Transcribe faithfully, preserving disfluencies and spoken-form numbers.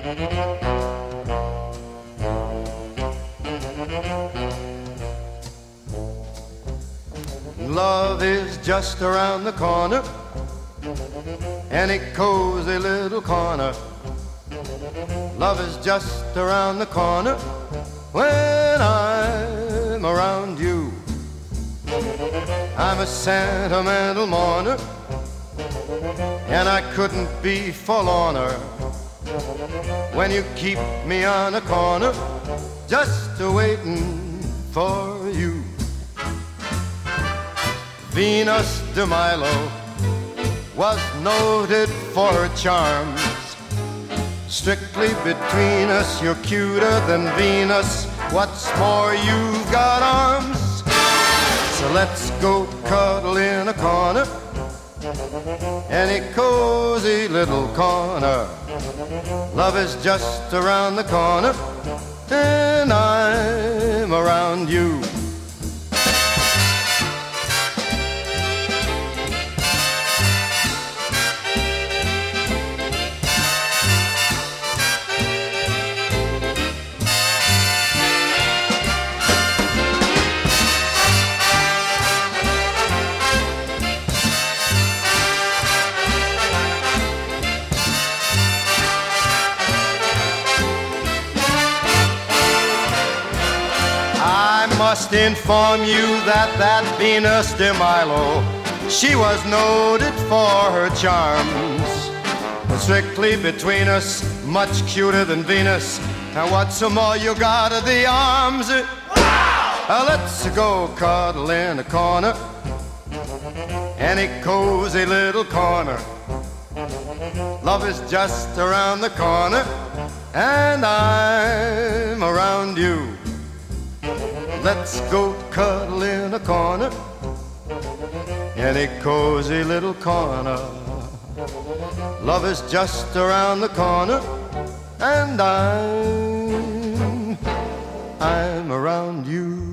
Love is just around the corner, any cozy little corner. Love is just around the corner when I'm around you. I'm a sentimental mourner, and I couldn't be forlorner when you keep me on a corner just a-waiting for you. Venus de Milo was noted for her charms. Strictly between us, you're cuter than Venus. What's more, you've got arms. So let's go cuddle in a corner, any cozy little corner. Love is just around the corner, and I'm around you. Must inform you that that Venus de Milo, she was noted for her charms. Strictly between us, much cuter than Venus. And what's more, you got the arms. Wow! Uh, let's go cuddle in a corner, any cozy little corner. Love is just around the corner, and I'm around you. Let's go cuddle in a corner, any cozy little corner. Love is just around the corner, and I'm, I'm around you.